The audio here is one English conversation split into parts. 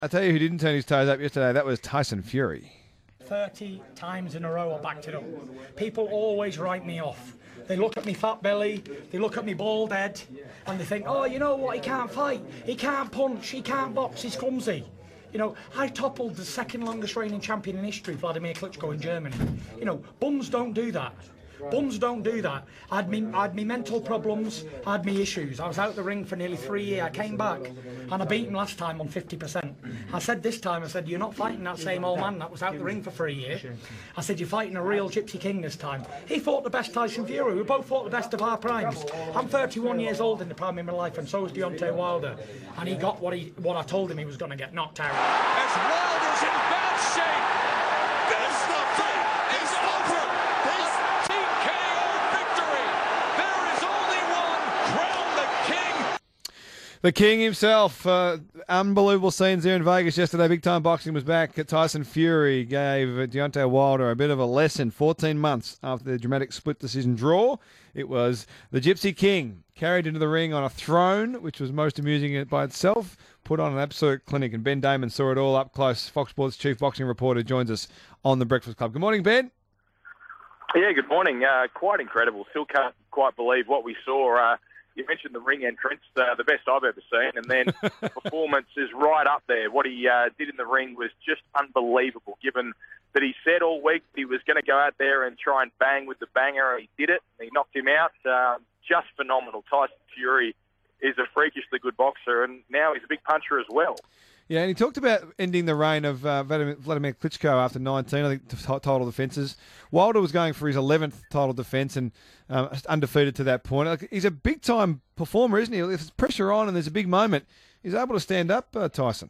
I tell you who didn't turn his toes up yesterday. That was Tyson Fury. 30 times in a row I backed it up. People always write me off. They look at me fat belly, they look at me bald head, and they think, oh, you know what, he can't fight, he can't punch, he can't box, he's clumsy. You know, I toppled the second longest reigning champion in history, Vladimir Klitschko in Germany. You know, bums don't do that. Bums don't do that. I had me mental problems, I had me issues. I was out the ring for nearly 3 years. I came back and I beat him last time on 50%. I said this time, I said, you're not fighting that same old man that was out the ring for 3 years. I said, you're fighting a real Gypsy King this time. He fought the best Tyson Fury. We both fought the best of our primes. I'm 31 years old in the prime of my life, and so is Deontay Wilder. And he got what I told him he was going to get, knocked out. As Wilder's in bad shape. This the fight is over. This TKO victory. There is only one. Crown the king. The King himself. Unbelievable scenes there in Vegas yesterday. Big time boxing was back. Tyson Fury gave Deontay Wilder a bit of a lesson 14 months after the dramatic split decision draw. It was the Gypsy King carried into the ring on a throne, which was most amusing by itself, put on an absolute clinic, and Ben Damon saw it all up close. Fox Sports chief boxing reporter joins us on the Breakfast Club. Good morning, Ben. Yeah, good morning. Quite incredible. Still can't quite believe what we saw. You mentioned the ring entrance, the best I've ever seen, and then the performance is right up there. What he did in the ring was just unbelievable, given that he said all week he was going to go out there and try and bang with the banger, and he did it, and he knocked him out. Just phenomenal. Tyson Fury is a freakishly good boxer, and now he's a big puncher as well. Yeah, and he talked about ending the reign of Vladimir Klitschko after 19, I think, title defences. Wilder was going for his 11th title defence and undefeated to that point. Like, he's a big-time performer, isn't he? If there's pressure on and there's a big moment, he's able to stand up, Tyson.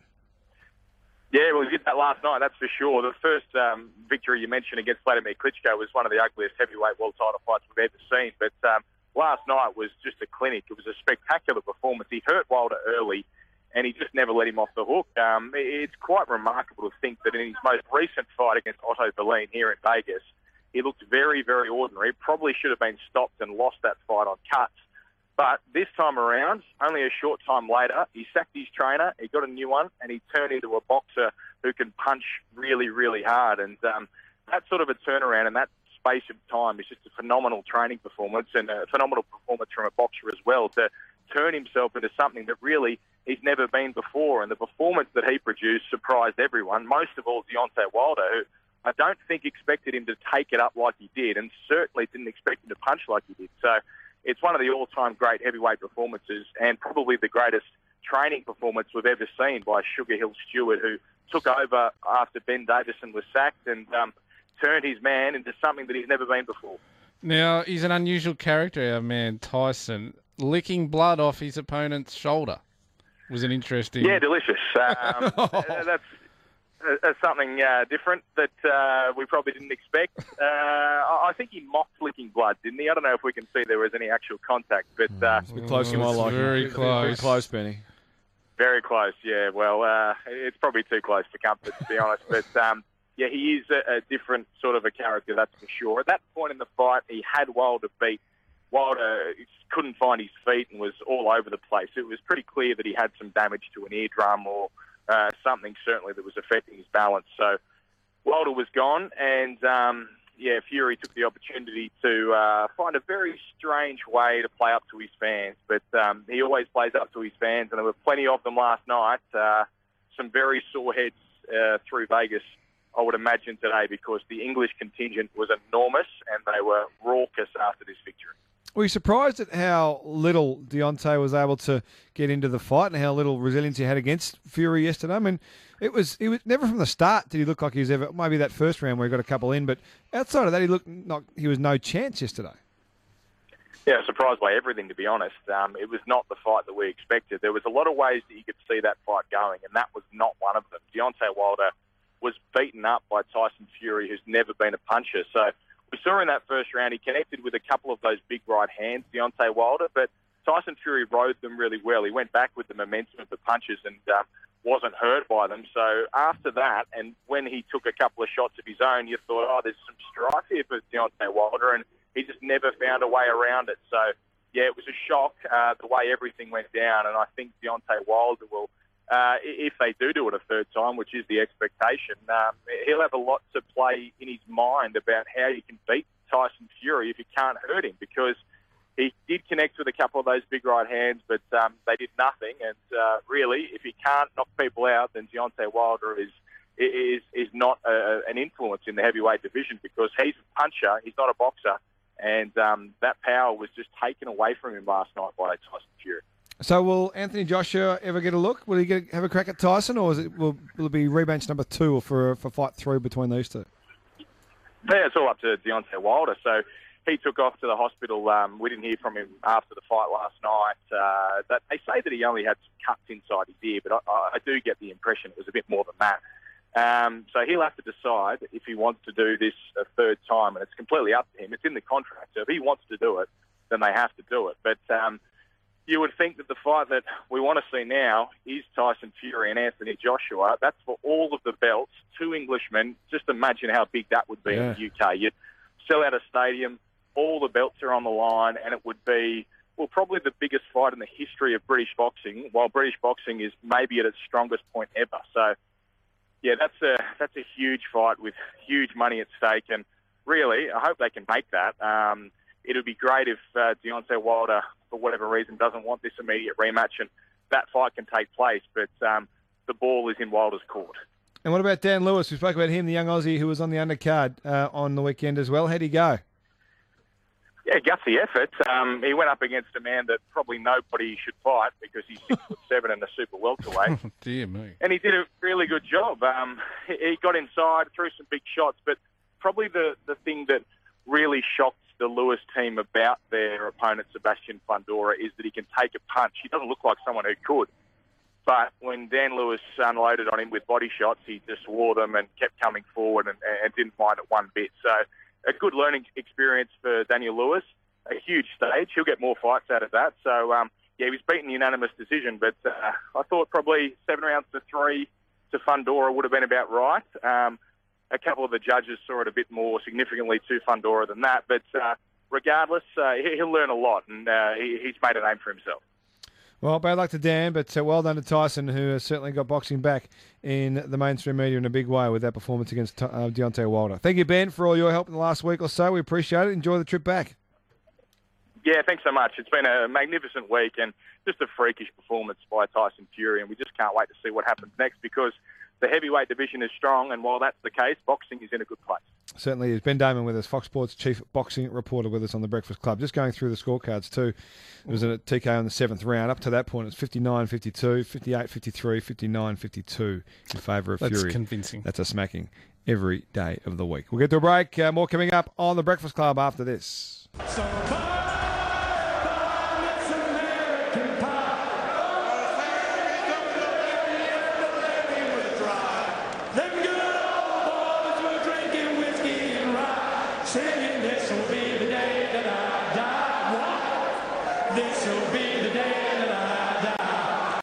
Yeah, well, he did that last night, that's for sure. The first victory you mentioned against Vladimir Klitschko was one of the ugliest heavyweight world title fights we've ever seen. But last night was just a clinic. It was a spectacular performance. He hurt Wilder early, and he just never let him off the hook. It's quite remarkable to think that in his most recent fight against Otto Berlin here in Vegas, he looked very, very ordinary. Probably should have been stopped and lost that fight on cuts. But this time around, only a short time later, he sacked his trainer, he got a new one, and he turned into a boxer who can punch really, really hard. And that sort of a turnaround in that space of time is just a phenomenal training performance and a phenomenal performance from a boxer as well, to turn himself into something that really he's never been before. And the performance that he produced surprised everyone, most of all Deontay Wilder, who I don't think expected him to take it up like he did, and certainly didn't expect him to punch like he did. So it's one of the all-time great heavyweight performances, and probably the greatest training performance we've ever seen by Sugar Hill Stewart, who took over after Ben Davison was sacked and turned his man into something that he's never been before. Now, he's an unusual character, our man Tyson. Licking blood off his opponent's shoulder was an interesting... Yeah, delicious. That's something different that we probably didn't expect. I think he mocked licking blood, didn't he? I don't know if we can see there was any actual contact, but It's a bit close to my liking. Very close. Very close, Benny. Very close, yeah. Well, it's probably too close for comfort, to be honest. But, yeah, he is a different sort of a character, that's for sure. At that point in the fight, he had Wilder beat. Wilder couldn't find his feet and was all over the place. It was pretty clear that he had some damage to an eardrum or something certainly that was affecting his balance. So Wilder was gone, and Fury took the opportunity to find a very strange way to play up to his fans. But he always plays up to his fans, and there were plenty of them last night. Some very sore heads through Vegas, I would imagine, today, because the English contingent was enormous, and they were raucous after this victory. Were you surprised at how little Deontay was able to get into the fight and how little resilience he had against Fury yesterday? I mean, it was never from the start did he look like he was ever, maybe that first round where he got a couple in, but outside of that, he looked like he was no chance yesterday. Yeah, surprised by everything, to be honest. It was not the fight that we expected. There was a lot of ways that you could see that fight going, and that was not one of them. Deontay Wilder was beaten up by Tyson Fury, who's never been a puncher. So we saw in that first round, he connected with a couple of those big right hands, Deontay Wilder, but Tyson Fury rode them really well. He went back with the momentum of the punches and wasn't hurt by them. So after that, and when he took a couple of shots of his own, you thought, oh, there's some strife here for Deontay Wilder, and he just never found a way around it. So, yeah, it was a shock the way everything went down, and I think Deontay Wilder will if they do it a third time, which is the expectation, he'll have a lot to play in his mind about how you can beat Tyson Fury if you can't hurt him, because he did connect with a couple of those big right hands, but they did nothing. And really, if he can't knock people out, then Deontay Wilder is not an influence in the heavyweight division, because he's a puncher, he's not a boxer, and that power was just taken away from him last night by Tyson Fury. So will Anthony Joshua ever get a look? Will he have a crack at Tyson, or will it be rematch number 2 or for fight 3 between these two? Yeah, it's all up to Deontay Wilder. So he took off to the hospital. We didn't hear from him after the fight last night. That they say that he only had some cuts inside his ear, but I do get the impression it was a bit more than that. So he'll have to decide if he wants to do this a third time, and it's completely up to him. It's in the contract, so if he wants to do it, then they have to do it. But you would think that the fight that we want to see now is Tyson Fury and Anthony Joshua. That's for all of the belts, 2 Englishmen. Just imagine how big that would be in the UK. You'd sell out a stadium, all the belts are on the line, and it would be, well, probably the biggest fight in the history of British boxing, while British boxing is maybe at its strongest point ever. So, yeah, that's a huge fight with huge money at stake, and really, I hope they can make that. It would be great if Deontay Wilder, for whatever reason, doesn't want this immediate rematch, and that fight can take place, but the ball is in Wilder's court. And what about Dan Lewis? We spoke about him, the young Aussie who was on the undercard on the weekend as well. How'd he go? Yeah, gutsy effort. He went up against a man that probably nobody should fight because he's 6'7" and a super welterweight. Dear me. And he did a really good job. He got inside, threw some big shots, but probably the thing that really shocked the Lewis team about their opponent, Sebastian Fundora, is that he can take a punch. He doesn't look like someone who could. But when Dan Lewis unloaded on him with body shots, he just wore them and kept coming forward and didn't mind it one bit. So a good learning experience for Daniel Lewis, a huge stage. He'll get more fights out of that. So, yeah, he was beaten unanimous decision, but I thought probably 7 rounds to 3 to Fundora would have been about right. A couple of the judges saw it a bit more significantly to Fundora than that. But regardless, he'll learn a lot, and he's made a name for himself. Well, bad luck to Dan, but well done to Tyson, who has certainly got boxing back in the mainstream media in a big way with that performance against Deontay Wilder. Thank you, Ben, for all your help in the last week or so. We appreciate it. Enjoy the trip back. Yeah, thanks so much. It's been a magnificent week and just a freakish performance by Tyson Fury, and we just can't wait to see what happens next, because the heavyweight division is strong, and while that's the case, boxing is in a good place. Certainly is. Ben Damon with us, Fox Sports chief boxing reporter with us on the Breakfast Club. Just going through the scorecards too. It was a TKO in the 7th round. Up to that point, it's 59-52, 58-53, 59-52 in favour of Fury. That's convincing. That's a smacking every day of the week. We'll get to a break. More coming up on the Breakfast Club after this. This'll be the day that